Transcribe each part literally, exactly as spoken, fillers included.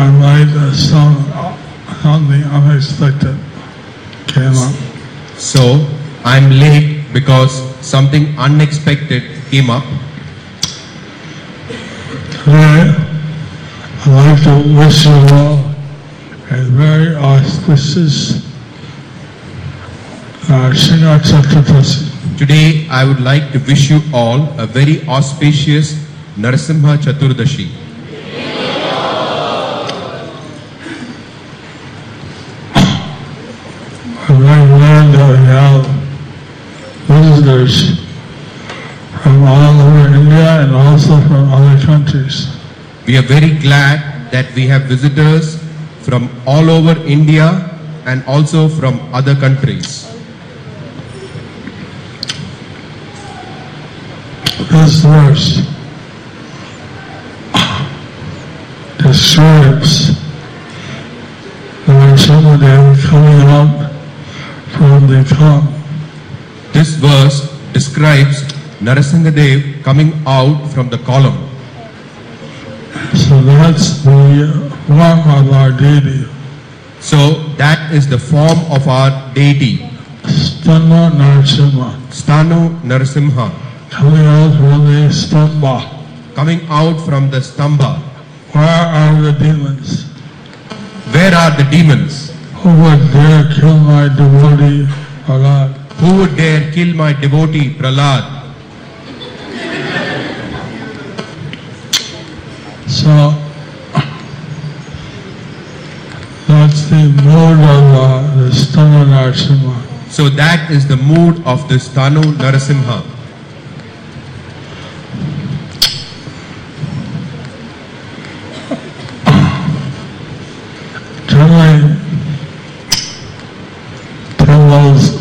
I'm late, uh, some, something unexpected came up. So I'm late because something unexpected came up. Today, I'd like to wish you all a very auspicious Narasimha Chaturdashi. Today I would like to wish you all a very auspicious Narasimha Chaturdashi. I've learned that we have visitors from all over India and also from other countries. We are very glad that we have visitors from all over India and also from other countries. This verse describes Narasimhadev coming out from the column. This verse describes Narasimhadev coming out from the column. So that's the form of our deity. So that is the form of our deity, Stano Narasimha. Stano Narasimha, Coming out from the stamba. coming out from the stamba. Where are the demons? Where are the demons? Who would dare kill my devotee, Prahlad? Who would dare kill my devotee Prahlad? So, that's the mood of uh, the Stano Narasimha. So that is the mood of this Stano Narasimha. Generally, temples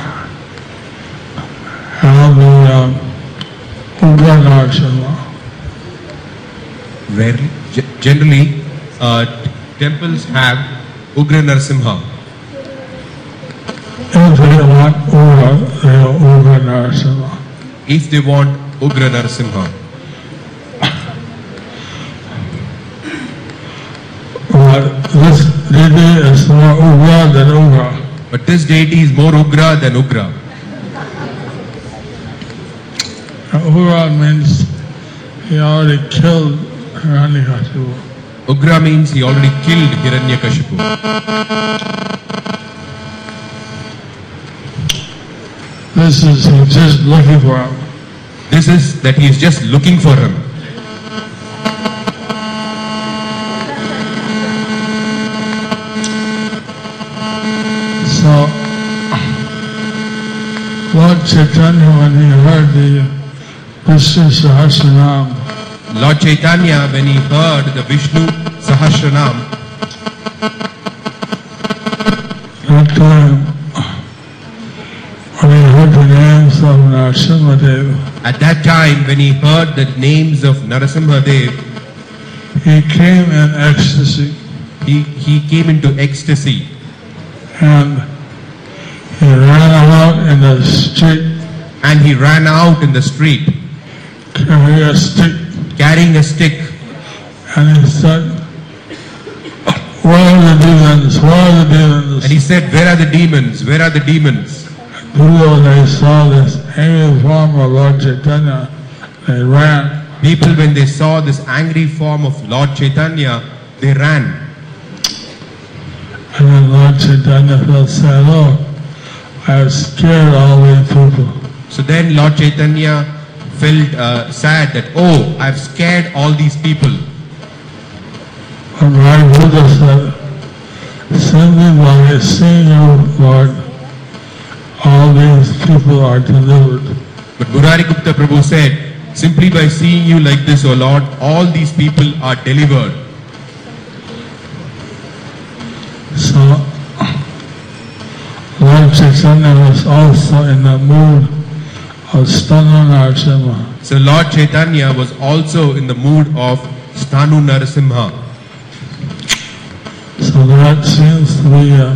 have the um, Ugra Narasimha. Rarely, Ge- generally, uh, t- temples have Ugra Narasimha. If they want Ugra, they have Ugra Narasimha. If they want Ugra Narasimha. But this deity is more Ugra than Ugra. But this deity is more Ugra than Ugra. Ugra means he already killed Hiranyakashipu. Ugra means he already killed Hiranyakashipu. This is he's just looking for him. This is that he is just looking for him. So, Lord Chaitanya, when he heard the Vishnu Sahasranam, Lord Chaitanya, when he heard the Vishnu Sahasranam, that time, when he heard the names of Narasimhadev, at that time when he heard the names of Narasimhadev, he came in ecstasy he, he came into ecstasy and he ran out in the street and he ran out in the street carrying a stick carrying a stick and he said, "Where are the demons? Where are the demons?" and he said, "Where are the demons? Where are the demons?" People, when they saw this angry form of Lord Chaitanya, they ran. People, when they saw this angry form of Lord Chaitanya, they ran. And then Lord Chaitanya felt sad, "Oh, I have scared all these people." So then Lord Chaitanya felt uh, sad that, oh, I've scared all these people. But Lord Buddha said, simply by seeing you, Lord, all these people are delivered. But Murari Gupta Prabhu said, simply by seeing you like this, O Lord, all these people are delivered. So, Lord Chaitanya was also in the mood of Stano Narasimha. So Lord Chaitanya was also in the mood of Stanu Narasimha. So that seems to be uh,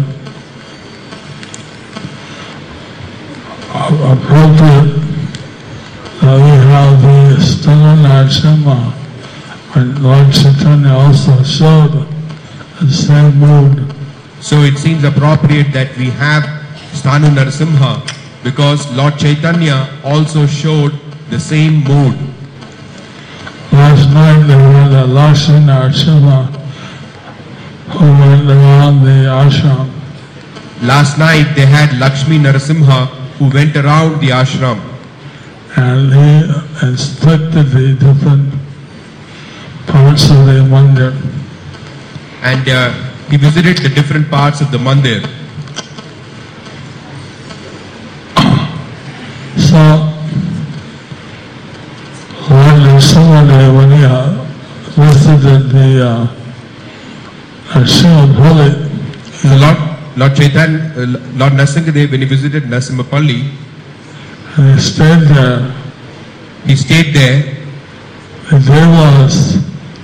appropriate that we have the Stano Narasimha. And Lord Chaitanya also showed the same mood. So it seems appropriate that we have Sthanu Narasimha because Lord Chaitanya also showed the same mood. Last night they had a Lakshmi Narasimha who went around the ashram. Last night they had Lakshmi Narasimha who went around the ashram. And he inspected the different parts of the mandir. And uh, he visited the different parts of the mandir. So, Lord Narasimha, when he uh, visited the uh, Narasimhapalli, So Lord, Lord Chaitanya, uh, Lord Narasimhadev, when he visited Narasimhapalli, and he stayed there, he stayed there. the Devas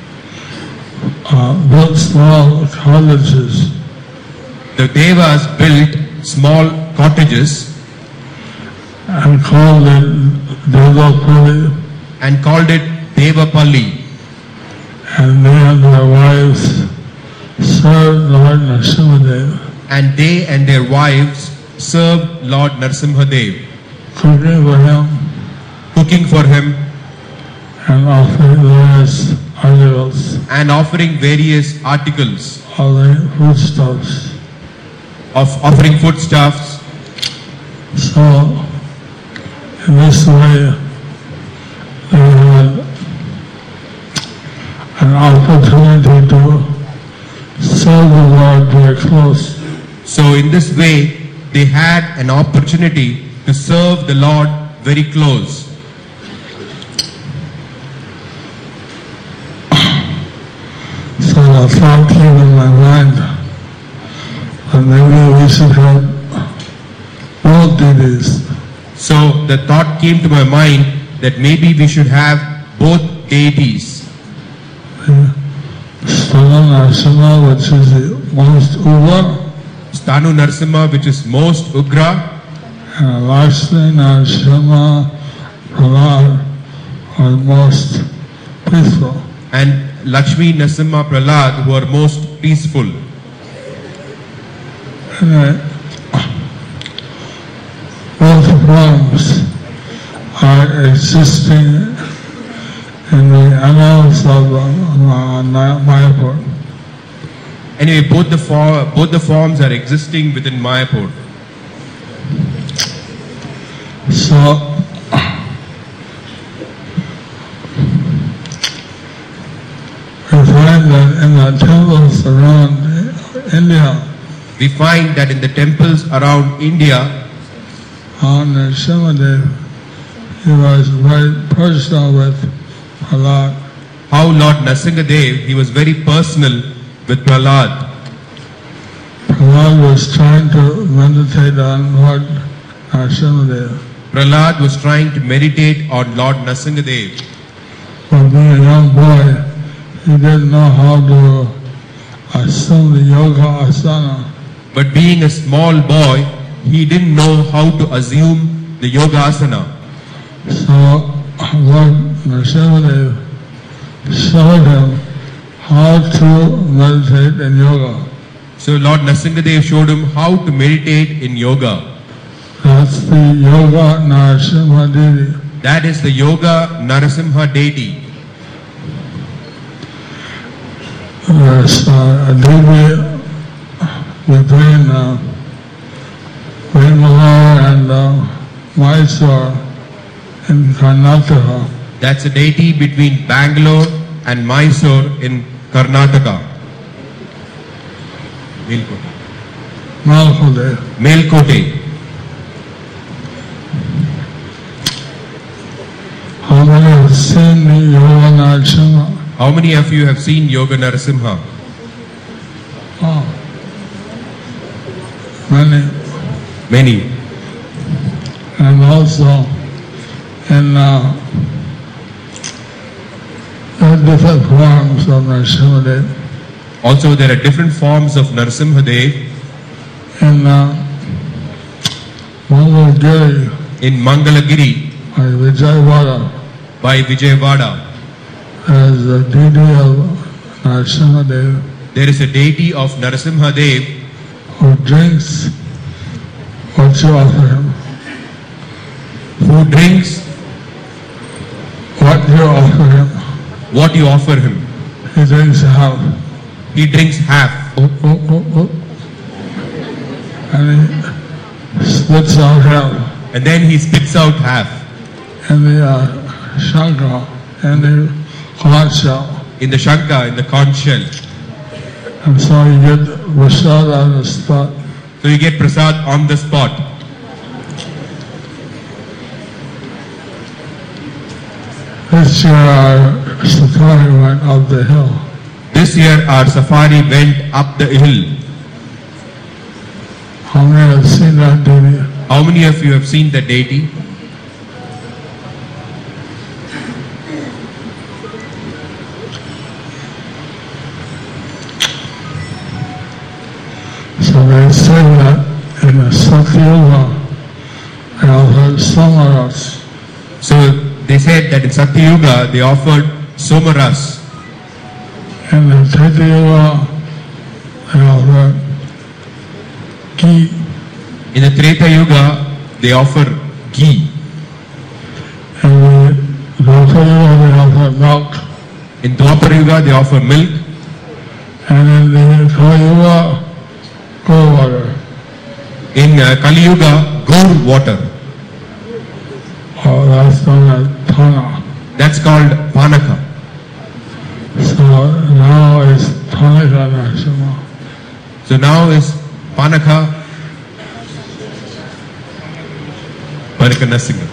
uh, built small cottages, The Devas built small cottages and called it Devapalli, and called it Devapalli. and they and their wives served Lord Narasimhadev, And they and their wives served Lord Narasimhadev, cooking for him cooking for him and offering various articles, and offering various articles offering foodstuffs. of offering foodstuffs. So, in this way, they had an opportunity to serve the Lord very close. So in this way, they had an opportunity to serve the Lord very close. So the thought came in my mind that maybe we should have both deities. So the thought came to my mind that maybe we should have both deities. Sthanu Narasimha, which is the most ugra, Sthanu Narasimha, which is most Ugra, and Lakshmi Narasimha Prahlad, are most peaceful. and Lakshmi Narasimha Prahlad, who are most peaceful. And both forms are existing in the annals of uh, Mayapur. Anyway, both the for, both the forms are existing within Mayapur. So, we find that in the temples around India, We find that in the temples around India, on Narasimhadev, he was very personal with Prahlad. how Lord Narasimhadev, he was very personal with Prahlad. Prahlad was trying to meditate on Lord Narasimhadev. Prahlad was trying to meditate on Lord Narasimhadev. But being a young boy, he didn't know how to assume the yoga asana. But being a small boy, he didn't know how to assume the yoga asana. So Lord Narasimhadev showed him how to meditate in yoga. So Lord Narasimhadev showed him how to meditate in yoga. That's the Yoga Narasimha deity. That is the Yoga Narasimha deity. There's uh, a deity between uh, Bangalore and uh, Mysore in Karnataka. That's a deity between Bangalore and Mysore in Karnataka. Melkote. Malkode. Melkote. How many have seen the Yoga Narasimha? How many of you have seen Yoga Narasimha? Oh, many. Many. And also in uh, there are different forms of Narasimhadev. Also, there are different forms of Narasimhadev. In uh, Mangalagiri, In Mangalagiri by Vijayawada, by Vijayawada, there is the deity of Narasimhadev. there is a deity of Narasimha Dev who drinks what you offer him. who drinks What you offer him, what you offer him. he drinks half. He drinks half. Oh, oh, oh, oh. And he spits out half. And then he spits out half And the uh, Shankar and the conch shell. in the Shanka, in the conch shell. And so you get prasad on the spot. So you get prasad on the spot. This year our safari went up the hill. This year our safari went up the hill. How many have seen that deity? How many of you have seen the deity? So they say that in the Satyuga, they offered Samaras. So they said that in Satyuga they offered Somaras. In the Treta Yuga, they offered ghee. In the Treta Yuga they offer ghee. In the Dwapara Yuga, they offer milk. In Dwapara Yuga they offer milk. And in the Kali Yuga, cold water. In uh, Kali Yuga, gourd water. Oh, that's known as Tana. That's called Panaka. So now it's Tanaka Narasimha. So now is Panaka Panaka Narasimha.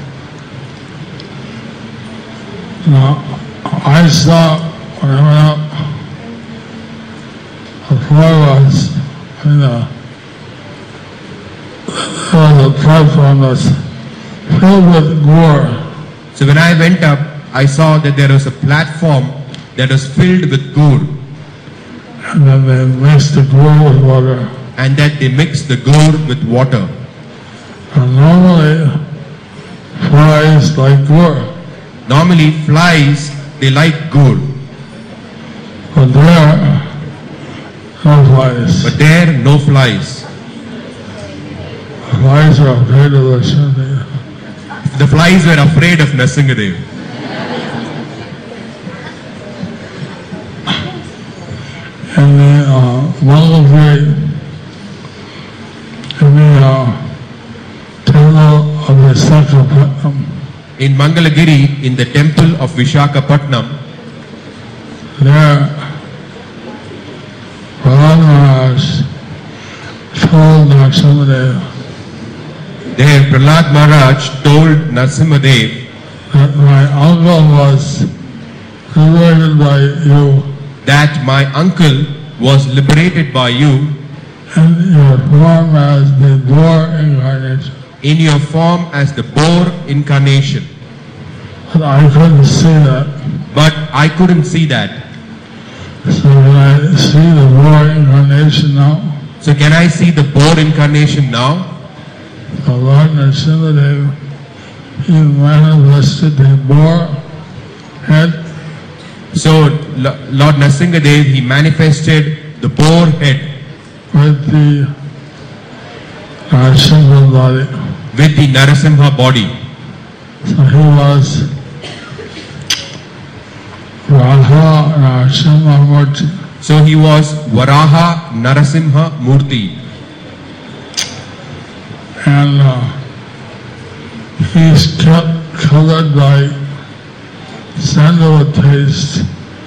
Now, I saw when I went up, the four of us, in the, there was a platform that's filled with gore. So when I went up, I saw that there was a platform that was filled with gourd, And then they mixed the gore with water. and that they mixed the gourd with water. And normally, flies like gore. Normally flies, they like gourd, But there, no flies. but there no flies. Flies are afraid of the Shanti. The flies were afraid of Narasimhadev. And the uh, Mangalagiri, in the uh, temple of Visakhapatnam, In Mangalagiri, in the temple of Vishakhapatnam, there Prahlad Maharaj told Narasimhadev there Prahlad Maharaj told Narasimhadev that my uncle was liberated by you that my uncle was liberated by you in your form as the boar incarnation. in your form as the boar incarnation. But I couldn't see that. But I couldn't see that. So when I see the boar incarnation now, So can I see the boar incarnation now? the Lord Narasimhadev, he manifested the boar head So Lo- Lord Narasimhadev, he manifested the boar head with the Narasimha body. with the Narasimha body. So he was Raha Narasimha Murti. So he was Varaha Narasimha Murti. And uh, he's kept covered by sandalwood paste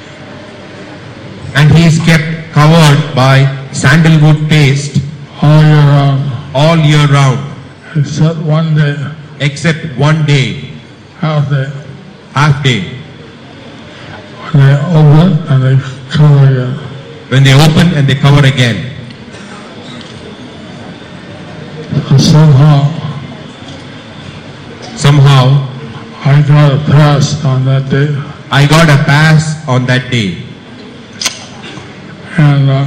And he is kept covered by sandalwood paste all year round, all year round, except one day, except one day, half day, half day, when they open and they cover again. when they open and they cover again. So somehow Somehow, I got a pass on that day, I got a pass on that day. and uh,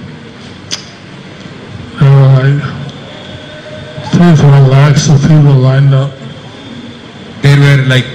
there were like three, four lakhs of people lined up. There were like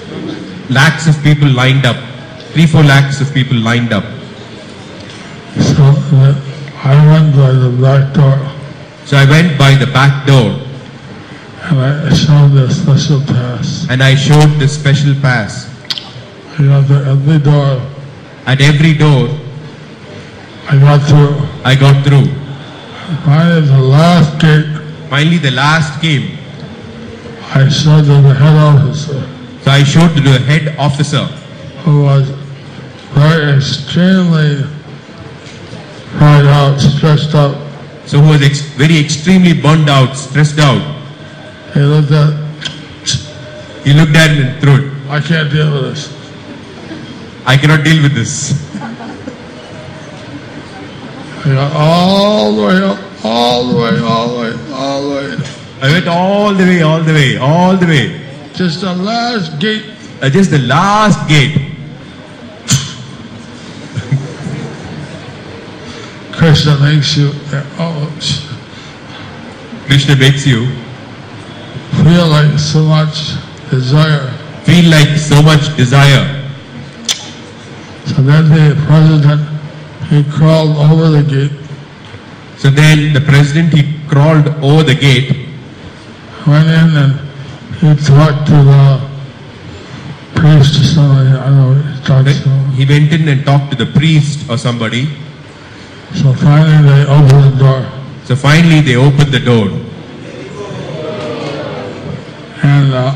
lakhs of people lined up, three, four lakhs of people lined up. So So uh, I went by the back door. So I went by the back door And I showed the special pass. and I showed the special pass. I got to every door. At every door, I got through. I got through. Finally, the last gate, Finally, the last came. I showed to the head officer, So I showed to the head officer, who was very extremely fried out, stressed out. so who was ex- very extremely burned out, stressed out. He looked at, He looked at it and threw it. I can't deal with this. I cannot deal with this. I got all the way up, all the way, all the way, all the way. I went all the way, all the way, all the way. Just the last gate. Uh, just the last gate. Krishna makes you, oh, Krishna makes you feel like so much desire. feel like so much desire. So then the president, he crawled over the gate, So then the president, he crawled over the gate, went in and he talked to the priest or somebody, I don't know, he talked to him. he went in and talked to the priest or somebody. So finally they opened the door. So finally they opened the door. And, uh,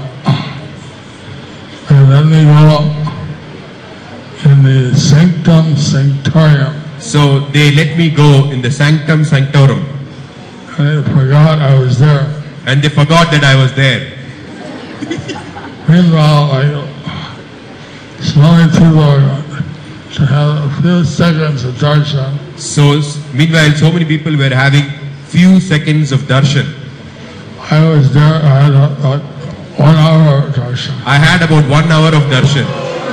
and then they go up in the sanctum sanctorium. So they let me go in the sanctum sanctorum, And I forgot I was there. and they forgot that I was there. Meanwhile, I, so many people are to have a few seconds of darshan. So s- meanwhile, so many people were having few seconds of darshan. I was there, I had a, a one hour of darshan. I had about one hour of darshan.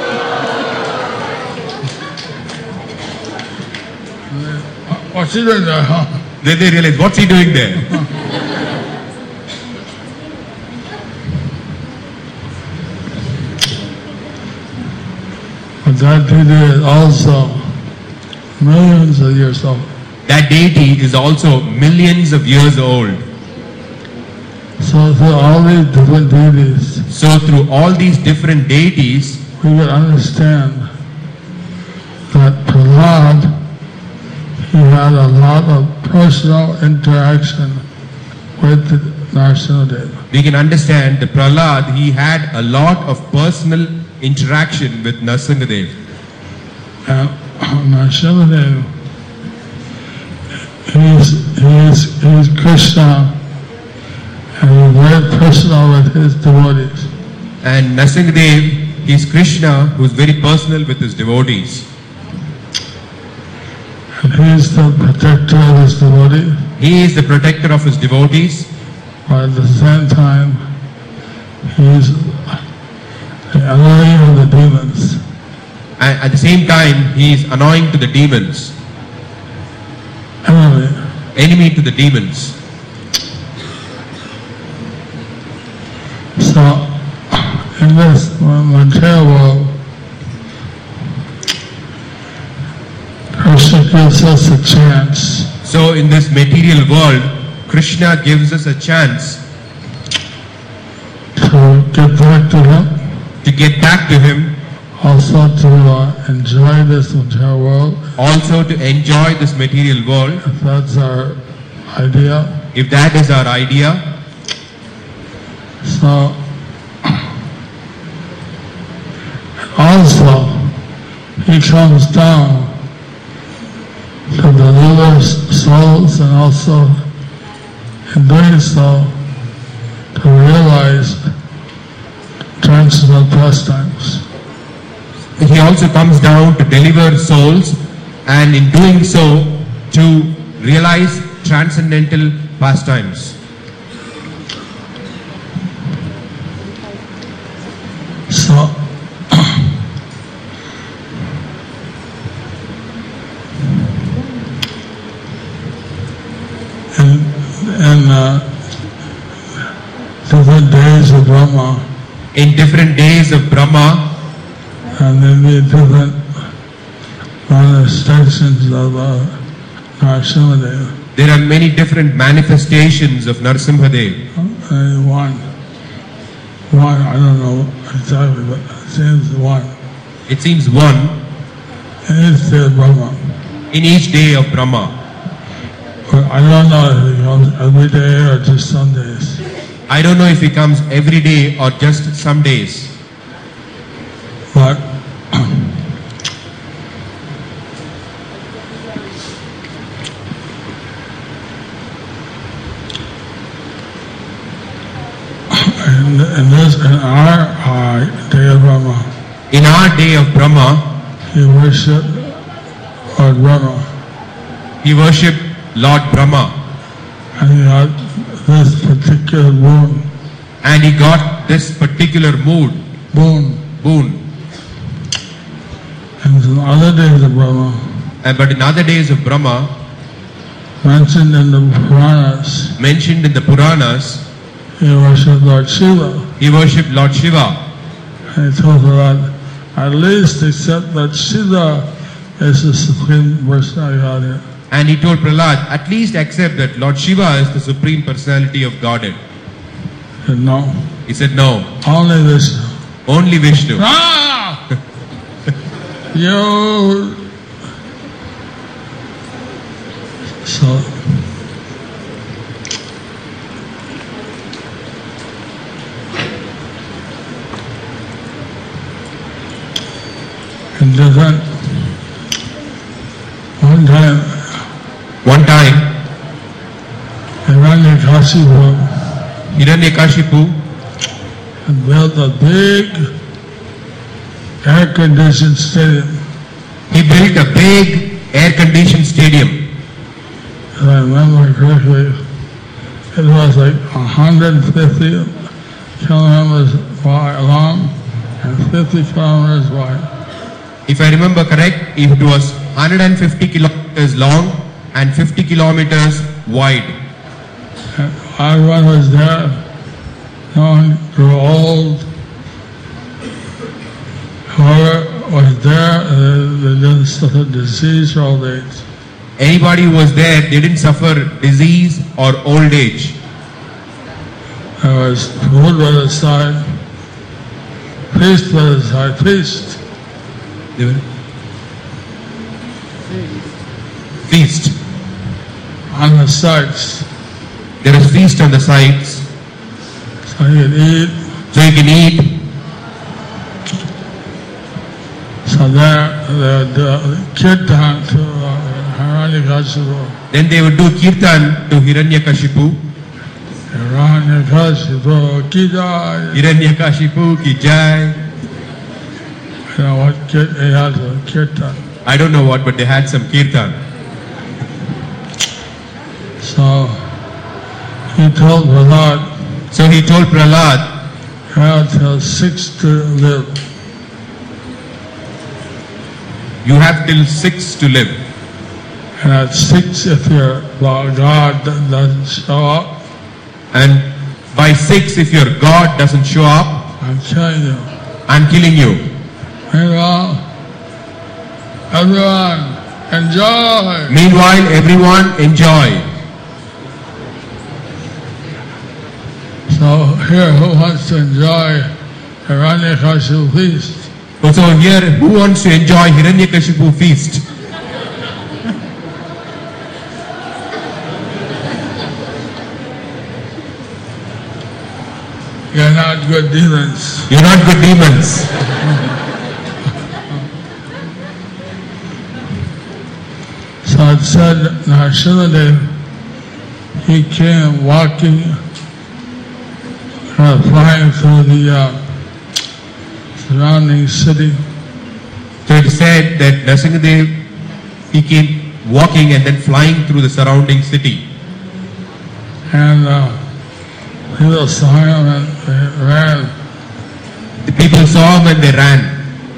What's he doing there, huh? Then they realized, what's he doing there? But that deity is also millions of years old. That deity is also millions of years old. So through all these different deities, So through all these different deities, we can understand that Prahlad, he had a lot of personal interaction with Narasimhadeva. we can understand that Prahlad, he had a lot of personal interaction with Narasimhadev. And Narasimhadeva, he's, he's, he's Krishna, and he's very personal with his devotees. And Narasimhadev, he's Krishna, who's very personal with his devotees. And he's the protector of his devotees, He is the protector of his devotees, but at the same time, he's the enemy of the demons. and at the same time, he is annoying to the demons, Enemy. enemy to the demons. So, in this material world, Krishna gives us a chance So in this material world, Krishna gives us a chance to get back to Him, to get back to him, also to uh, enjoy this material world, also to enjoy this material world, if that's our idea. if that is our idea. So, also, He comes down to deliver souls and also, in doing so, to realize transcendental pastimes. He also comes down to deliver souls, and in doing so, to realize transcendental pastimes. So, in, in uh, different days of Brahma, In different days of Brahma, and then the different manifestations of uh, Narasimhadev. There are many different manifestations of Narasimhadev. And one, one, I don't know exactly, but it seems one. It seems one And it's the Brahma. in each day of Brahma. But I don't know if it comes every day or just some days. I don't know if he comes every day or just some days. But in, in this, in our uh, day of Brahma, In our day of Brahma, he worshiped Lord Brahma, he worshipped Lord Brahma and he had this particular boon, and he got this particular mood, boon. boon. And in other days of Brahma, And but in other days of Brahma, mentioned in the Puranas, mentioned in the Puranas, he worshipped Lord Shiva. he worshipped Lord Shiva. And he told Lord, at least accept that Shiva is the Supreme Personality of Godhead. And he told Prahlad, at least accept that Lord Shiva is the Supreme Personality of Godhead. He said, no, He said, no, only Vishnu. only Vishnu. Ah! You. So, in different, one time, One time, Hiranyakashipu Hiranyakashipu had built a big air-conditioned stadium. he built a big air-conditioned stadium. If I remember correctly, it was like one hundred fifty kilometers wide long and fifty kilometers wide. If I remember correct, it was one hundred fifty kilometers long and fifty kilometers wide. And everyone was there. No one grew old. Whoever was there, they, they didn't suffer disease or old age. Anybody who was there, they didn't suffer disease or old age. There was food by the side, feast by the side, feast. Feast. On the sides, There is feast on the sides, so you can eat. so you can eat. So there, the, the kirtan to uh, Hiranyakashipu. Then they would do kirtan to Hiranyakashipu. Hiranyakashipu ki jai. Hiranyakashipu ki jai. You know what kir- he had a kirtan. I don't know what, but they had some kirtan. So he told Prahlad, So he told Prahlad, you have till six to live. you have till six to live. And at six, if your God doesn't show up, And by six, if your God doesn't show up, I'm killing you. I'm killing you. Meanwhile, everyone, enjoy. Meanwhile, everyone enjoy. So here, who wants to enjoy Hiranyakashipu feast? So here, who wants to enjoy Hiranyakashipu feast? You're not good demons. You're not good demons. So it said Narasimhadev, he came walking, uh, flying through the uh, surrounding city. So it said that Narasimhadev, he came walking and then flying through the surrounding city. And uh, people saw him and they ran. The people saw him and they ran.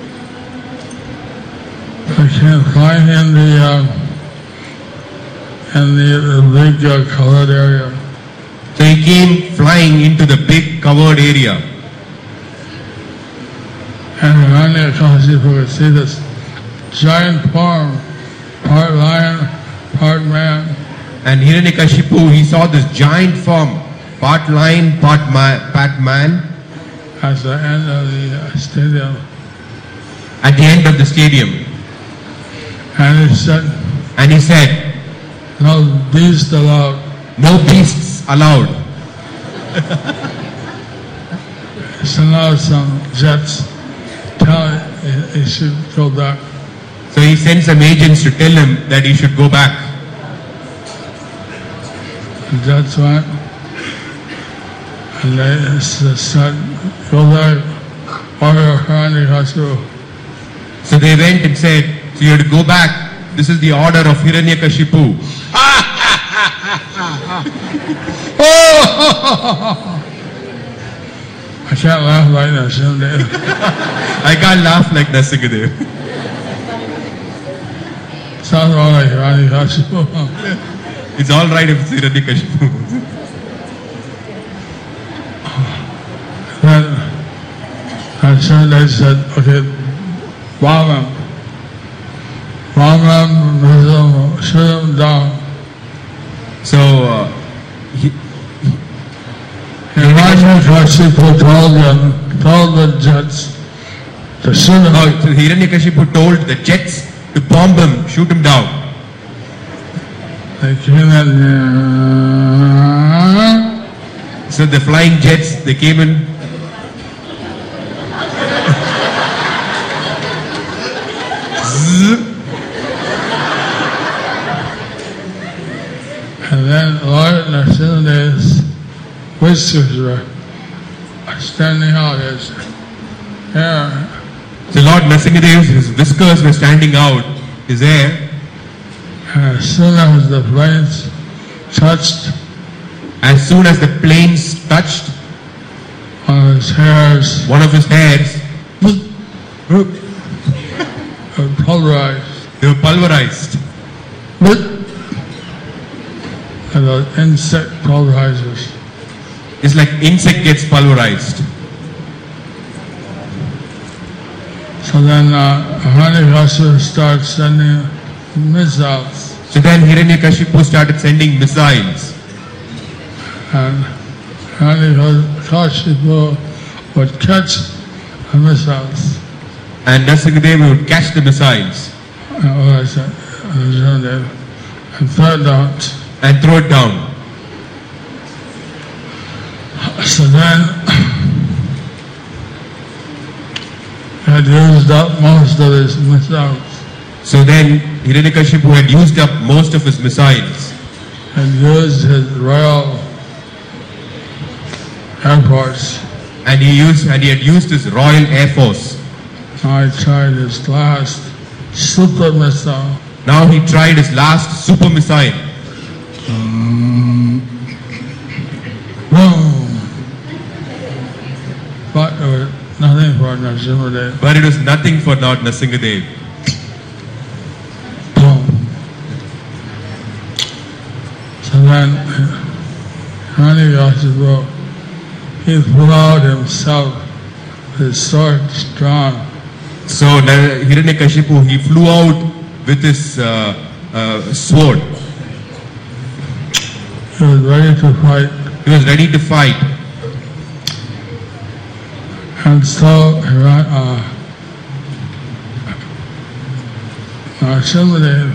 They came flying in the uh, in the, the big uh, covered area. So he came flying into the big covered area. And Hiranyakashipu could see this giant form, part lion, part man. And Hiranyakashipu, he saw this giant form, part lion, part, ma- part man, At the end of the uh, stadium, at the end of the stadium. and he said, And he said, "No beast allowed." no beasts allowed. So now some jets tell him he, he should go back. So he sent some agents to tell him that he should go back. The jets went, and they s- said, "Go back, order Hiranyakashipu." So they went and said, so you have to go back. This is the order of Hiranyakashipu. I can't laugh like that someday. I can't laugh like Narasimhadev. Sounds all like Hiranyakashipu. It's all right if it's Hiranyakashipu. Then, and so they said, "Okay, bomb him. Bomb him, shoot him down." So uh, he, Hiranyakashipu told them, told the jets to shoot him. oh, so Hiranyakashipu told the jets to bomb him, shoot him down. They came in, uh, So the flying jets, they came in. and then Lord Narasimha's whiskers were standing out his hair. So Lord Narasimhadev, his whiskers were standing out, his hair. And as soon as the planes touched As soon as the planes touched on his hairs, one of his hairs, were pulverized. they were pulverized. And the insect pulverizers. It's like insect gets pulverized. So then uh, Hiranyakashipu started sending missiles. So then Hiranyakashipu started sending missiles. And Hiranyakashipu would catch the missiles. And Narasimhadev would catch the missiles And what I said, and throw it out. and throw it down. So then he had used up most of his missiles. So then Hiranyakashipu had used up most of his missiles And used his royal Air Force. and he used and he had used his Royal Air Force. Now he tried his last super missile. Now he tried his last super missile. Boom! But there was nothing for Narasimhadev. But it was nothing for Lord Narasimhadev. Boom! So then Hiranyakashipu, he flew out himself, his sword drawn. So Nar- Hiranyakashipu, he flew out with his uh, uh, sword. He was ready to fight. He was ready to fight. And so Hiran- uh, Narasimhadev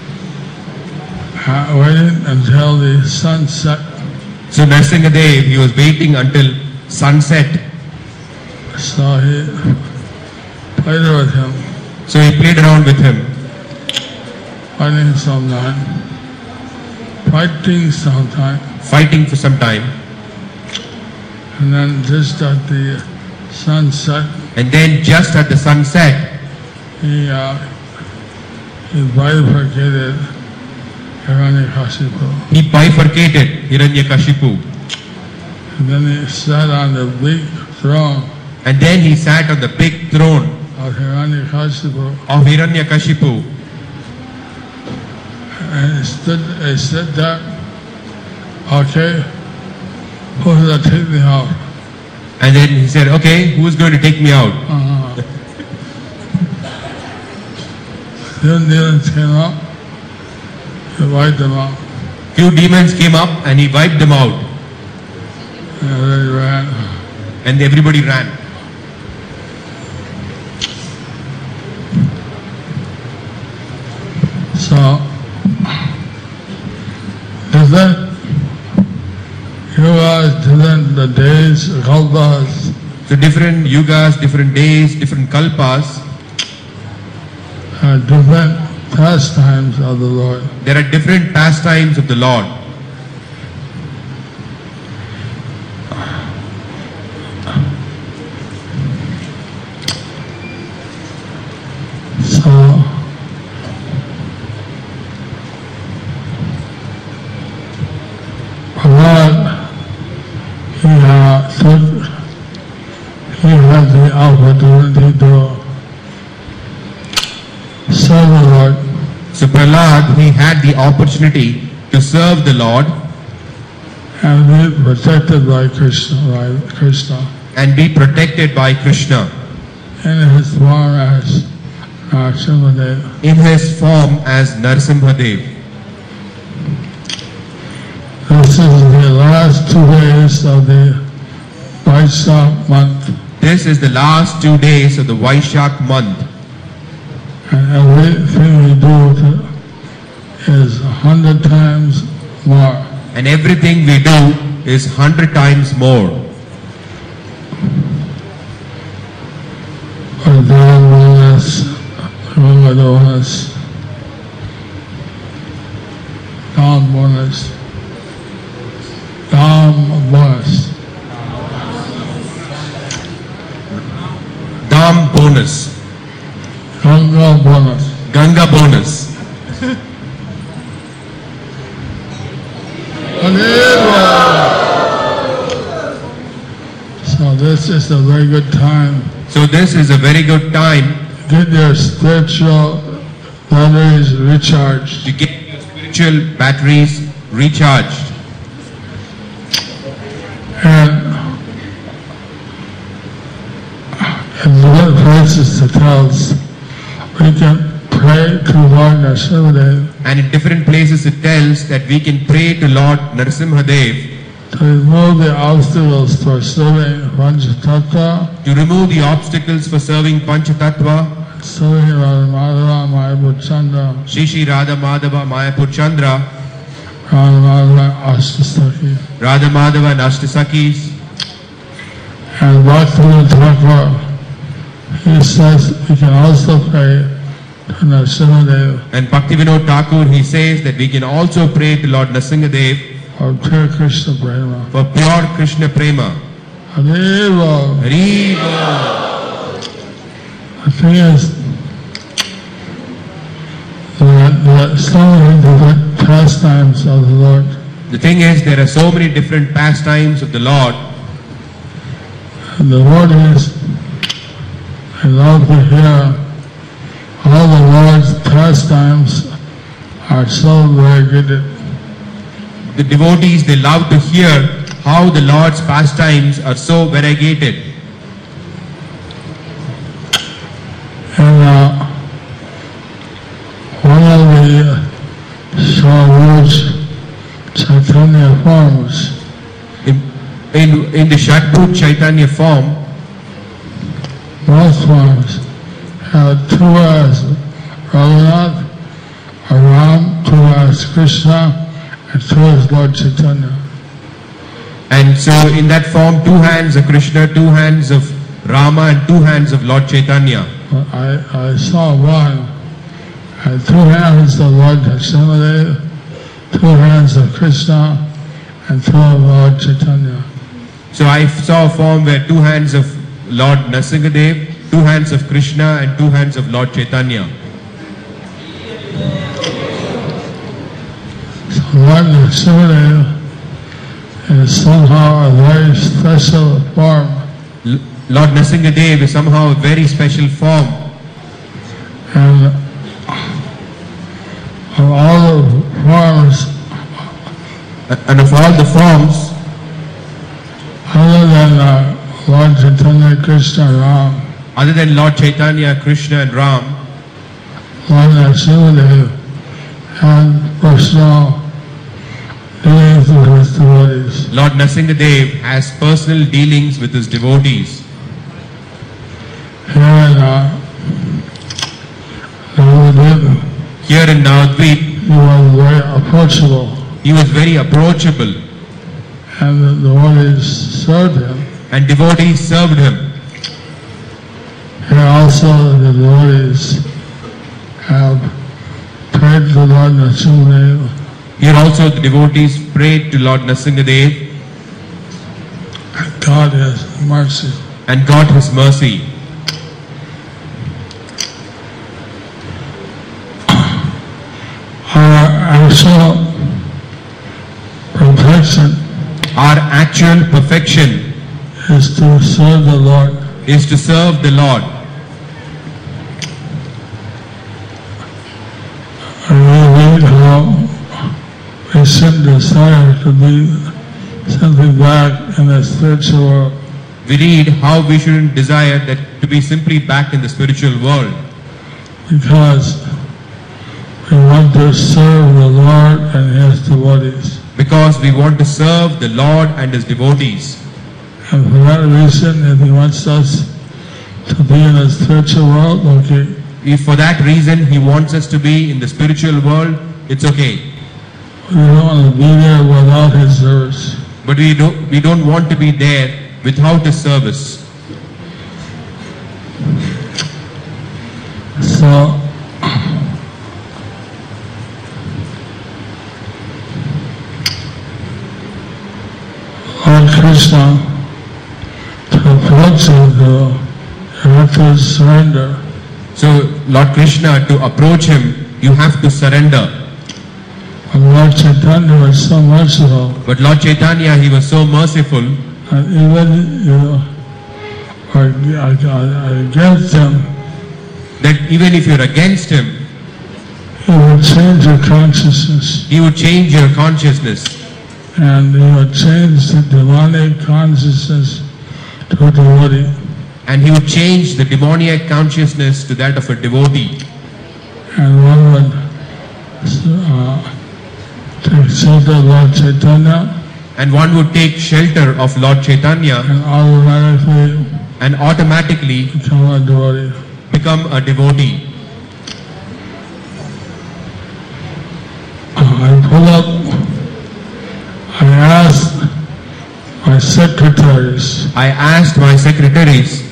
uh, waited until the sun set. So Narasimhadev, he was waiting until sunset. So he played with him, So he played around with him, fighting sometime, fighting sometime, fighting for some time. and then just at the sunset, And then just at the sunset, he uh, he bifurcated Hiranyakashipu, he bifurcated Hiranyakashipu. and then he sat on the big throne And then he sat on the big throne of Hiranyakashipu, of Hiranyakashipu. and he stood, he stood there. Okay, who's gonna take me out? And then he said, okay, who is going to take me out? Uh-huh. The Indians came up, he wiped them out. Few demons came up and he wiped them out, And then he ran. and everybody ran. So, isn't you guys didn't the days, kalpas, So different yugas, different days, different kalpas, are different pastimes of the Lord. there are different pastimes of the Lord. So, Lord, he uh, took, he had the opportunity to serve the Lord, So Prahlad, he had the opportunity to serve the Lord and be protected by Krishna, by Krishna, and be protected by Krishna in his form as Narasimhadev. in his form as Narasimhadev. This is the last two days of the Vaishak month, This is the last two days of the Vaishak month, and everything we do to- is a hundred times more. and everything we do is hundred times more. Vardhan bonus, bonus, Dam bonus, Dam bonus. Dam bonus, Ganga bonus. Ganga bonus. So this is a very good time. So this is a very good time Get your spiritual batteries recharged. to get your spiritual batteries recharged. And in what places to tell us, we can pray to Lord Narasimhadev And in different places it tells that we can pray to Lord Narasimhadev to remove the obstacles for serving Panchatattva, to remove the obstacles for serving Panchatattva, serving Radhamadava, Mayapur Chandra, Shri Shri Radha Madhava, Mayapur Chandra, Radhamadava, Ashtasaki, Radha Madhava and Ashtasakis. and Bhaktivinoda Thakur. He says we can also pray to Narasimhadev And Bhaktivinoda Thakur, he says that we can also pray to Lord Narasimhadev or pure Krishna Prema. for pure Krishna Prema. Haribo. Hari Bol. The thing is that there are so many different pastimes of the Lord. The thing is, there are so many different pastimes of the Lord, And the Lord is, I love to hear all the Lord's pastimes are so variegated. the devotees, they love to hear how the Lord's pastimes are so variegated. And uh, one of the Swaruj Chaitanya forms, In, in, in the Shatbhut Chaitanya form, both forms have two as Raghunath, or Ram, two as Krishna, and two as Lord Chaitanya. and so in that form, two hands of Krishna, two hands of Rama, and two hands of Lord Chaitanya. But I, I saw one, had two hands of Lord Narasimhadev, two hands of Krishna, and two of Lord Chaitanya. So I saw a form where two hands of Lord Narasimhadev, two hands of Krishna, and two hands of Lord Chaitanya. So Lord Narasimhadev is somehow a very special form. L- Lord Narasimhadev is somehow a very special form. And of all the forms, And of all the forms, other than uh, Lord Chaitanya, Krishna, and Ram, other than Lord Chaitanya, Krishna, and Ram, Lord Narasimhadev had personal dealings with his devotees. Lord Nrsingadev has personal dealings with his devotees. Here in uh, Navadvip, Here in Navadvip, he was very approachable, he was very approachable, and the devotees served him. and devotees served him. Here also the devotees have prayed to Lord Nrsingadev, Here also the devotees prayed to Lord Nrsingadev, God has mercy. and got his mercy. Our actual perfection Our actual perfection is to serve the Lord. is to serve the Lord. And we read how we should desire to be something back in the spiritual world. We read how we shouldn't desire that to be simply back in the spiritual world, Because we want to serve the Lord and His devotees. because we want to serve the Lord and his devotees. And for that reason, if He wants us to be in the spiritual world, okay. If for that reason he wants us to be in the spiritual world, it's okay. We don't want to be there without His service. But we don't, we don't want to be there without his service. So, Lord Krishna, to approach Him, to, you have to surrender. So Lord Krishna, to approach him, you have to surrender. And Lord Chaitanya was so merciful, But Lord Chaitanya, he was so merciful, and even you are against Him, that even if you're against him, He will change your consciousness, he would change your consciousness, and He will change the demonic consciousness to a devotee. and he would change the demoniac consciousness to that of a devotee. And one would uh, take shelter of Lord Chaitanya, And one would take shelter of Lord Chaitanya and automatically and automatically become a devotee. become a devotee. I pull up, I asked my secretaries, I asked my secretaries,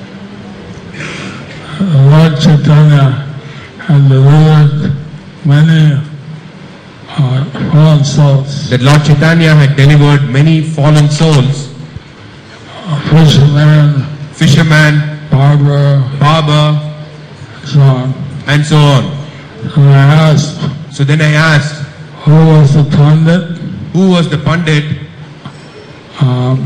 Lord Chaitanya had delivered many uh, fallen souls, that Lord Chaitanya had delivered many fallen souls, uh, fishermen, fishermen, barber, barber, so on. and so on. And I asked, So then I asked, who was the Pandit? who was the Pandit? Um,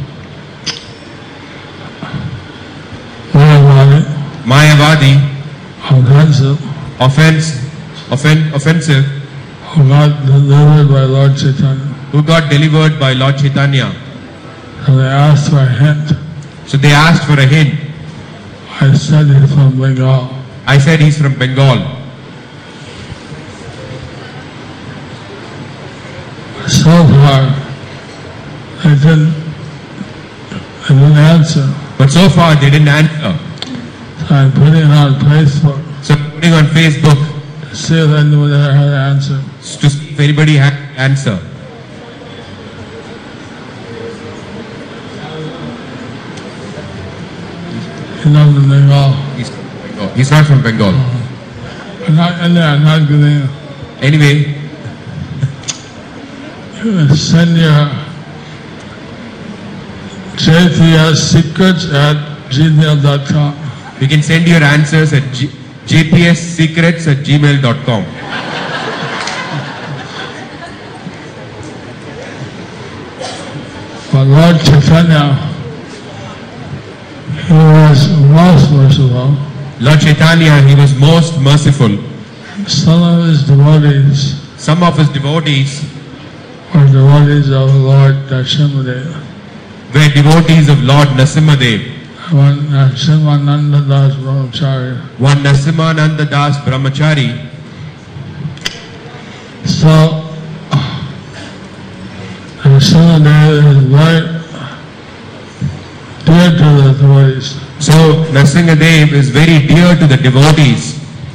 Mayavadi, Mayavadi, offensive, offense, offen, offensive, who got delivered by Lord Chaitanya. who got delivered by Lord Chaitanya. So they asked for a hint. So they asked for a hint. I said he's from Bengal. I said he's from Bengal. So far, they didn't, they didn't answer. But so far they didn't answer. So I put it on Facebook So I'm putting on Facebook to see if anyone ever had an answer. to see if anybody had an answer. He's not from Bengal. He's from Bengal. He's not from Bengal. I'm not, and I'm not going Anyway, to send your J T S secrets at gmail dot com. you can send your answers at G- jpssecrets at gmail dot com. But Lord Chaitanya, He was most merciful. Lord Chaitanya, he was most merciful. Some of His devotees Some of his devotees were devotees of Lord Nrsimhadev. were devotees of Lord Nrsimhadev. One Nrsimhananda Das Brahmachari, One Nrsimhananda Das Brahmachari, So, Narasimhadev is very dear to the devotees. So Narasimhadev is very dear to the devotees.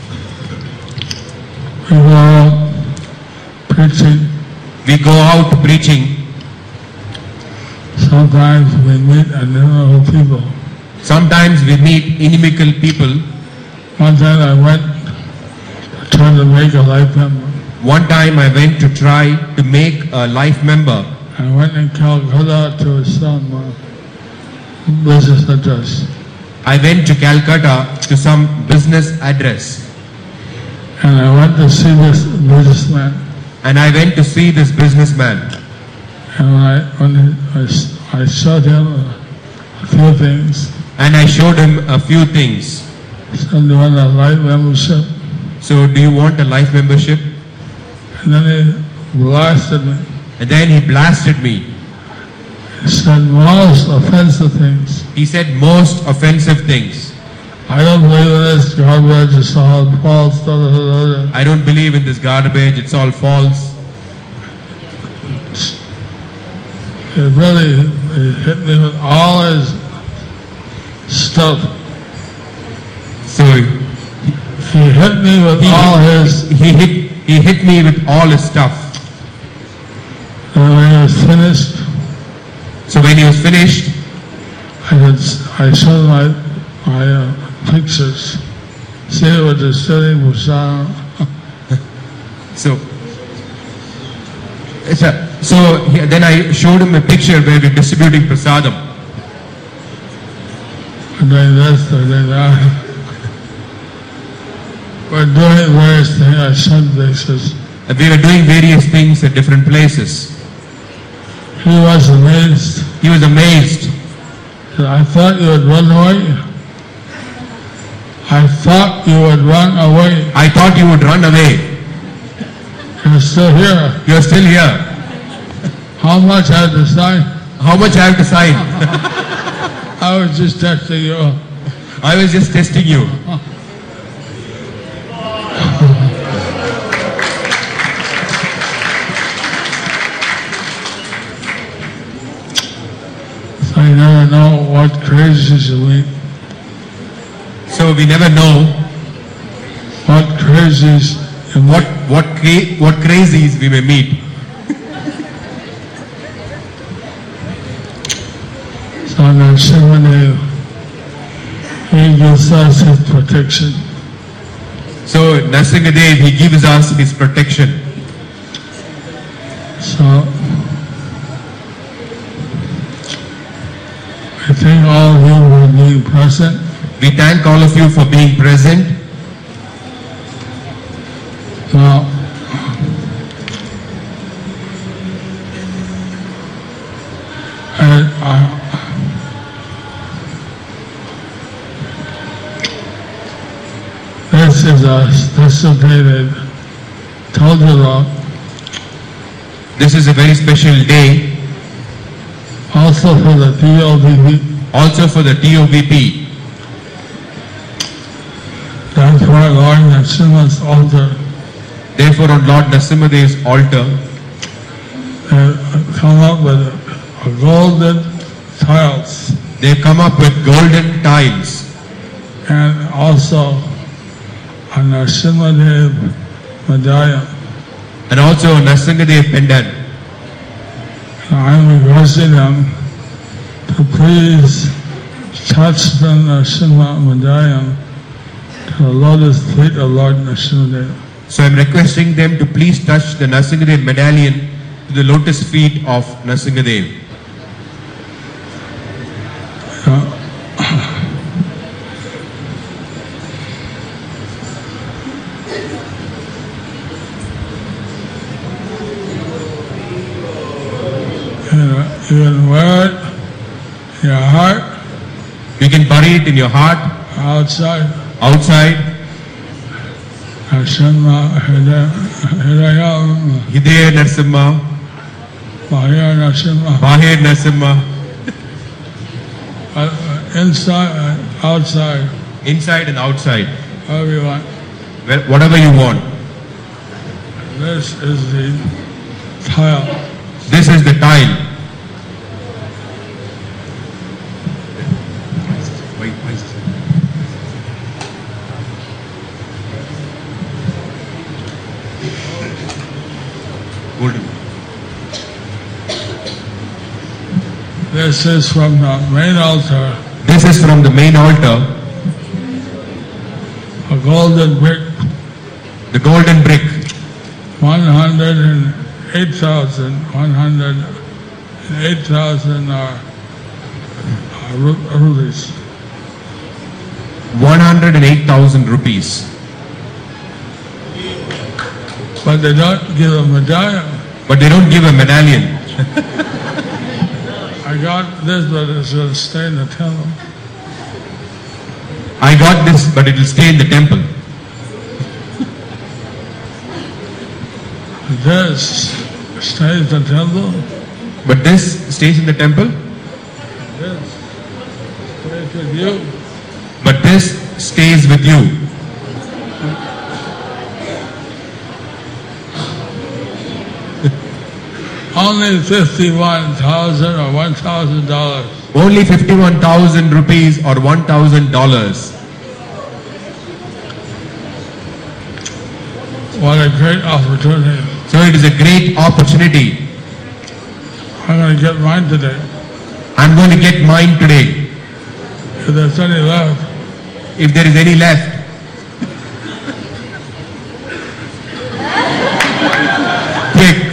We go out preaching. We go out preaching. Sometimes we meet inimical people. Sometimes we meet inimical people. One time I went to try to make a life member. One time I went to try to make a life member. I went in Calcutta to some uh, business address. I went to Calcutta to some business address. And I went to see this businessman. And I went to see this businessman. And when I, when I, I showed him a few things. And I showed him a few things. So do you want a life membership? So do you want a life membership? And then he blasted me. And then he blasted me. He said most offensive things. He said most offensive things. I don't believe in this garbage, it's all false. Da, da, da, da. I don't believe in this garbage, it's all false. It really it hit me with all his stuff. So he hit me with he, all his. He hit, he hit me with all his stuff. And when he was finished, so when he was finished, I could, I showed my my uh, pictures. See what the sitting Bhushan. So, so he, then I showed him a picture where we're distributing prasadam. We're doing this, we're doing that. We're doing various things at some places. We were doing various things at different places. He was amazed. He was amazed. I thought you would run away. I thought you would run away. I thought you would run away. You're still here. You're still here. How much I have to sign? How much I have to sign? I was just testing you. I was just testing you. So you never know what crazies you meet. So we never know what crazies you meet. What what cra- what crazies we may meet. So Narasimhadev, he gives us his protection. So Narasimhadev, he gives us his protection. So I thank all of you for being present. We thank all of you for being present. Now, and uh, this is a specificated Todurok. This is a very special day. Also for the T O V P. Also for the T O V P. That's why Lord Narasimha's altar. Therefore on Lord Narasimhadev's altar, they come up with a, a golden tiles. They come up with golden tiles. And also a Narasimhadev medallion. And also a Narasimhadev pendant. I'm requesting them to please touch the Narasimha medallion to the lotus feet of Lord Narasimhadev. So I'm requesting them to please touch the Narasimhadev medallion to the lotus feet of Narasimhadev. Uh, You can wear it in your heart. You can bury it in your heart. Outside. Outside. Narasimha Hridayam. Hidaya Narasimha. Bahir Narasimha. Bahir Narasimha. Uh, inside and outside. Inside and outside. Whatever you want. Well, whatever you want. This is the tile. This is the tile. Why, why is this? Golden. This is from the main altar, This is from the main altar, a golden brick, the golden brick. one hundred eight thousand, one hundred eight thousand are, are ru- rupees. one hundred eight thousand rupees. But they don't give a medallion. But they don't give a medallion. I got this, but it's going to stay in the temple. I got this, but it will stay in the temple. This stays in the temple. But this stays in the temple. This stays with you. But this stays with you. Only fifty-one thousand or one thousand dollars. Only fifty-one thousand rupees or one thousand dollars. What a great opportunity. So it is a great opportunity. I'm going to get mine today. I'm going to get mine today. If there's any left. If there is any left. Quick.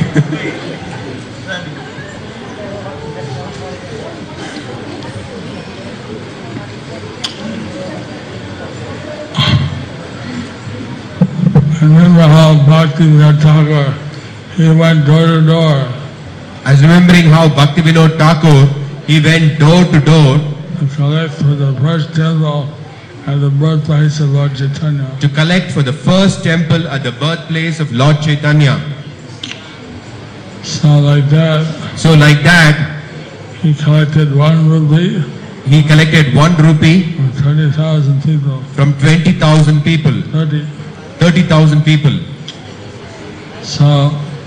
Remember how Bhaktivinoda Thakur, he went door to door. I was remembering how Bhaktivinoda Thakur, he went door to door to collect for the first temple at the birthplace of Lord Chaitanya. to collect for the first temple at the birthplace of Lord Chaitanya. So like that, So like that, he collected one rupee he collected one rupee from thirty thousand people. from twenty thousand people, thirty. thirty thousand people. So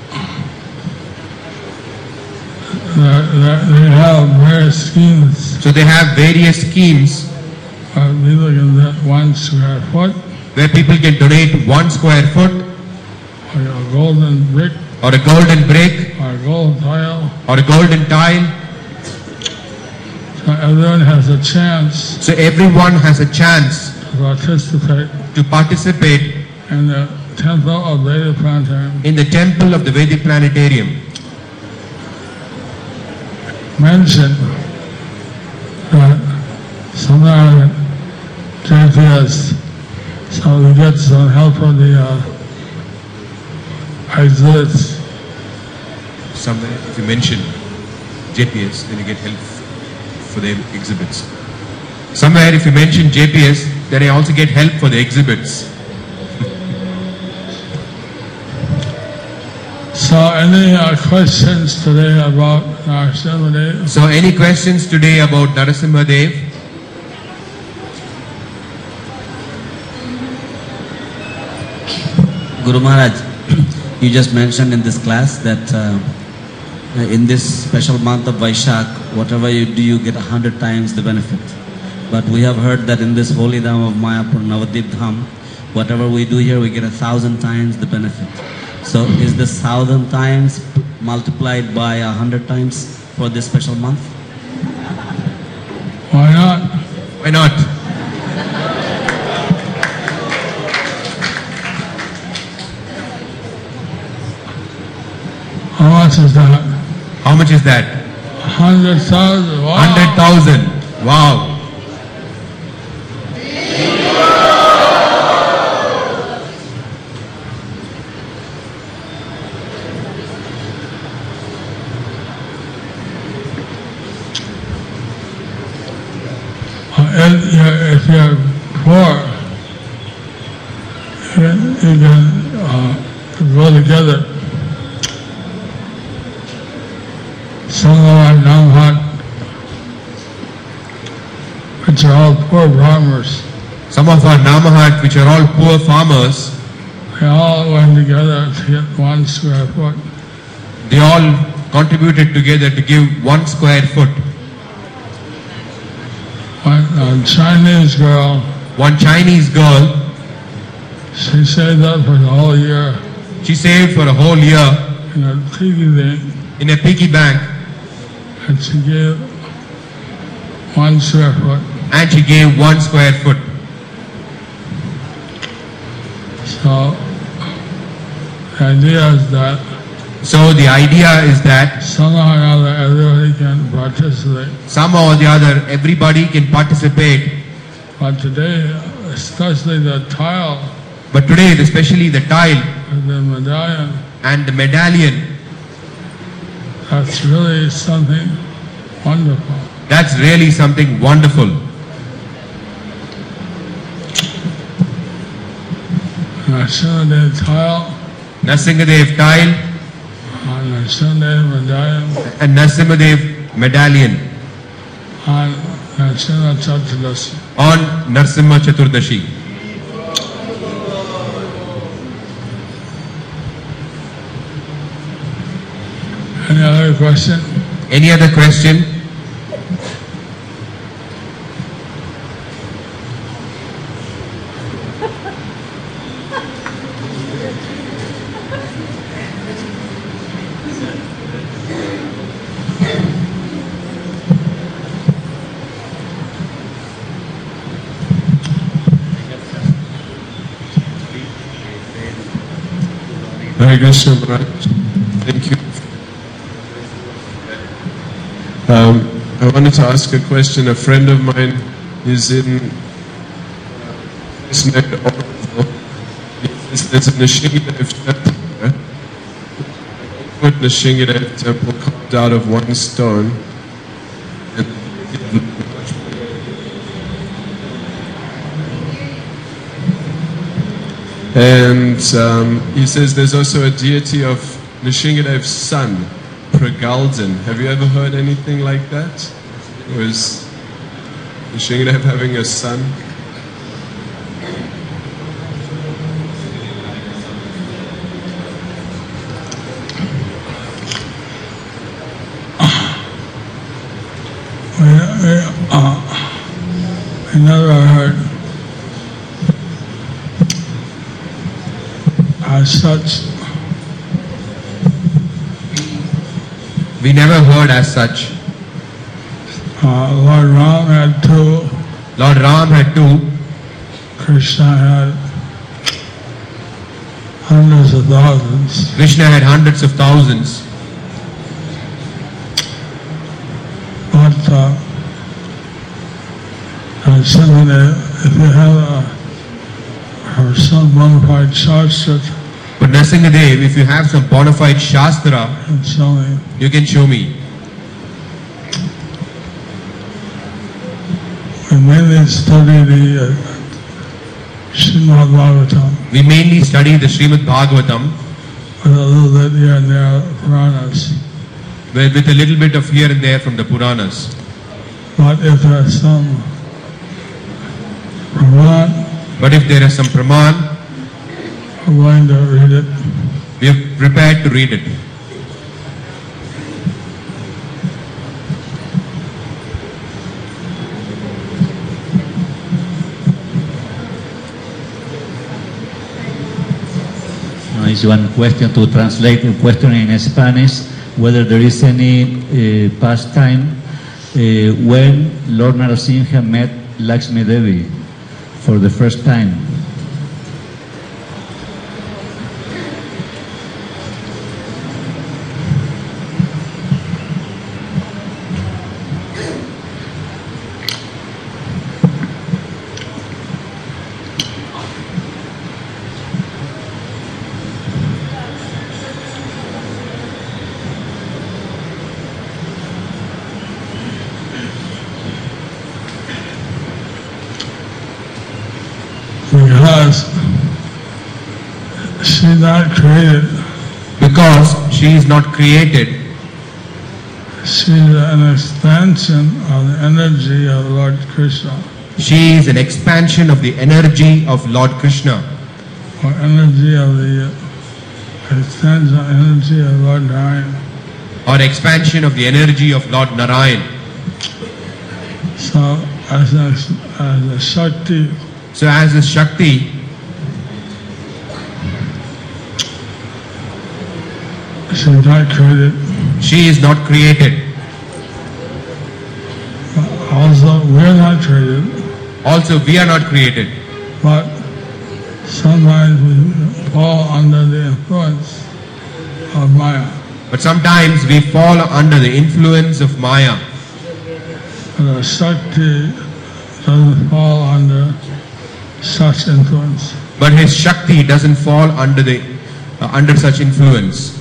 they they have various schemes. So they have various schemes Uh, people can get one square foot where people can donate one square foot or a golden brick or a golden brick or a gold tile. or a golden tile. So everyone has a chance So everyone has a chance to participate to participate in the temple of Vedic Planetarium. in the temple of the Vedic Planetarium. Mention that somewhere J P S, so we get some help from the uh, exhibits. Somewhere, if you mention J P S, then you get help for the exhibits. Somewhere, if you mention J P S, then I also get help for the exhibits. So any uh, questions today about Narasimhadev? So, any questions today about Narasimha Dev? Guru Maharaj, you just mentioned in this class that uh, in this special month of Vaishak, whatever you do, you get a hundred times the benefit. But we have heard that in this holy dham of Mayapur, Navadip Dham, whatever we do here, we get a thousand times the benefit. So is this thousand times multiplied by a hundred times for this special month? Why not? Why not? How much is that? How much is that? A hundred thousand. Wow. Hundred thousand. Wow. If you're, if you're poor, you can, you can uh, go together. Some of our Namhat, which are all poor farmers, Some of our Namahat, which are all poor farmers, they all went together to get one square foot. They all contributed together to give one square foot. One a Chinese girl, One Chinese girl, she saved up for the whole year she saved for a whole year in a piggy bank, in a piggy bank, and she gave one square foot. and she gave one square foot. So the idea is that So the idea is that somehow or other everybody can participate. somehow or the other everybody can participate. But today, especially the tile But today, especially the tile and the medallion, and the medallion, that's really something wonderful. that's really something wonderful. Narasimhadev tile Narasimhadev tile and Narasimhadev medallion and Narasimhadev medallion on Narasimha Chaturdashi. on Narasimha Chaturdashi. Any other question? Any other question? Hare Krishna Maharaj. Thank you. Um, I wanted to ask a question. A friend of mine is in this net Oracle. There's a Nishingadev temple. Put Nishingadev temple carved out of one stone. And um, he says there's also a deity of Nishingadev's son, Pragaldan. Have you ever heard anything like that? Was Nishingadev having a son? We, we, uh, we never heard as such. We never heard as such. Uh, Lord Ram had two, Lord Ram had two, Krishna had hundreds of thousands. Krishna had hundreds of thousands. But uh, uh, simply, if you have a, or some bona fide shastra, But Narasimhadev, if you have some bona fide Shastra, and show me. you can show me. We mainly study the uh, Srimad Bhagavatam, We mainly study the Srimad Bhagavatam with a little bit here and there Puranas. with with a little bit of here and there from the Puranas. But if there's some Praman, But if there is some Praman, we're going to read it. we are prepared to read it. Uh, is one question to translate a question in Spanish, whether there is any uh, past time uh, when Lord Narasimha met Lakshmi Devi for the first time. Because she's not created. Because she is not created, She's an expansion of the energy of Lord Krishna. she is an expansion of the energy of Lord Krishna. or energy of the extension energy of Lord Narayan. or expansion of the energy of Lord Narayan. So as a, as a Shakti, So as a Shakti, she is not created. she is not created. Also, we are not created, Also, we are not created. but sometimes we fall under the influence of Maya. But sometimes we fall under the influence of Maya. But a Shakti doesn't fall under such influence. But his Shakti doesn't fall under the uh, under such influence.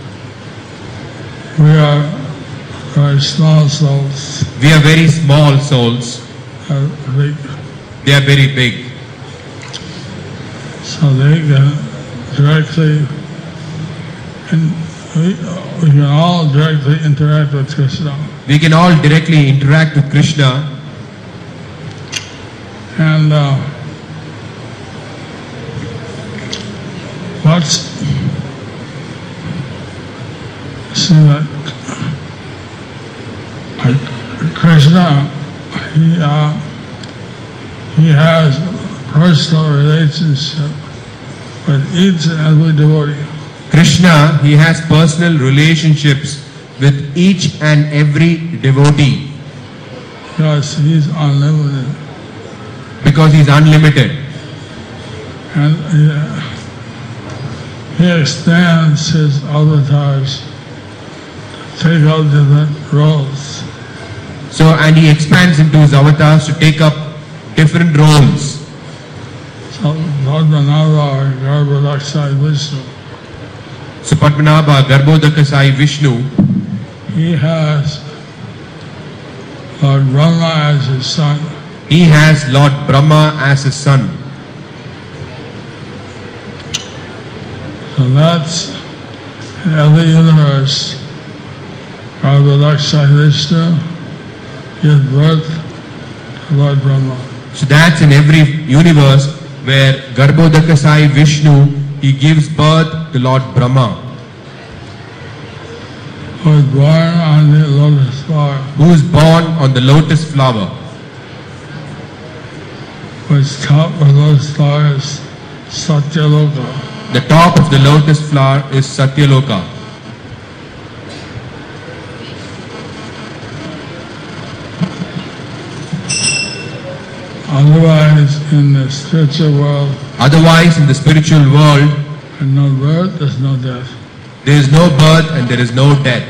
We are very small souls, We are very small souls. are big, They are very big. so they can directly, and we, we can all directly interact with Krishna. We can all directly interact with Krishna. And uh, what's see that uh, Krishna, he uh, he has personal relationship with each and every devotee. Krishna, he has personal relationships with each and every devotee Because he's unlimited, because he's unlimited. and he, he extends his avatars to take out different roles. So, and he expands into his avatars to take up different roles. So Padmanabha or Garbhodakshai Vishnu, So, Padmanabha, Garbhodakasai Vishnu, he has Lord Brahma as his son, he has Lord Brahma as his son. so that's in every universe. Garbhodakshai Vishnu gives birth to Lord Brahma. So that's in every universe where Garbhodakasai Vishnu, he gives birth to Lord Brahma, who was born on the lotus flower, who is born on the lotus flower, which top of those flowers Satyaloka. the top of the lotus flower is Satyaloka. Otherwise, in the spiritual world, Otherwise, in the spiritual world, there's no birth, there's no death. there is no birth and there is no death.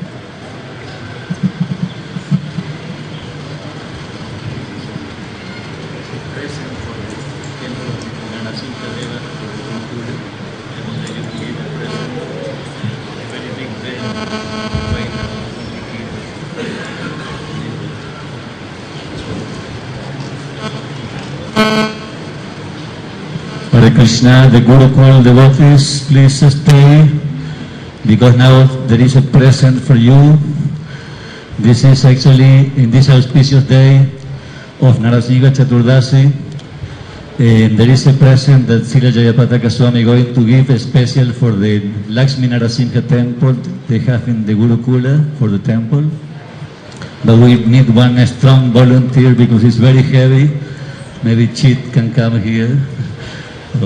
Hare Krishna, the Gurukul devotees, please stay, because now there is a present for you. This is actually in this auspicious day of Narasingha Chaturdasi. And there is a present that Srila Jayapataka Swami going to give special for the Lakshmi Narasimha temple they have in the Gurukula for the temple. But we need one strong volunteer because it's very heavy. Maybe Chit can come here. So,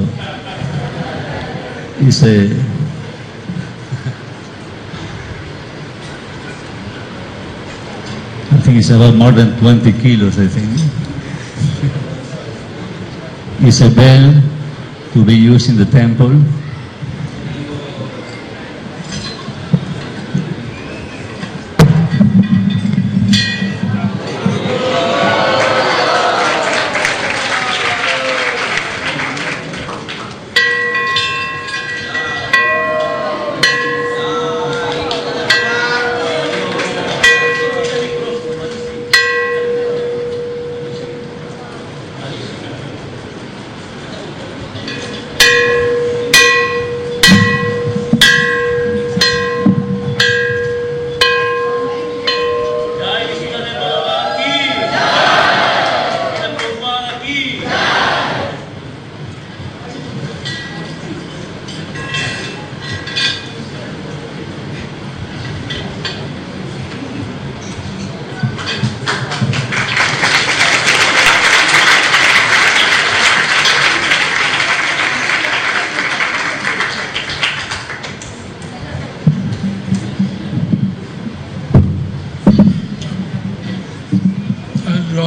it's a I think it's about more than twenty kilos, I think. It's a bell to be used in the temple.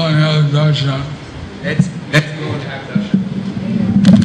and have darshan. Let's let's go and have darshan.